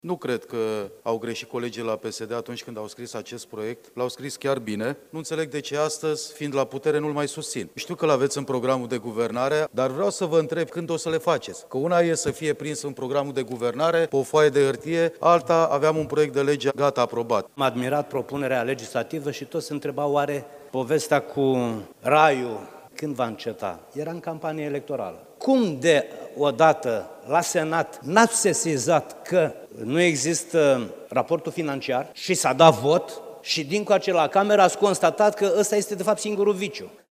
Nu cred că au greșit colegii la PSD atunci când au scris acest proiect. L-au scris chiar bine. Nu înțeleg de ce astăzi, fiind la putere, nu-l mai susțin. Știu că l-aveți în programul de guvernare, dar vreau să vă întreb când o să le faceți. Că una e să fie prins în programul de guvernare, pe o foaie de hârtie, alta aveam un proiect de lege gata aprobat. Am admirat propunerea legislativă și toți se întrebau oare povestea cu raiul când va înceta? Era în campanie electorală. Cum de odată la Senat n-ați sesizat că nu există raportul financiar și s-a dat vot și din coace la cameră ați constatat că ăsta este de fapt singurul viciu?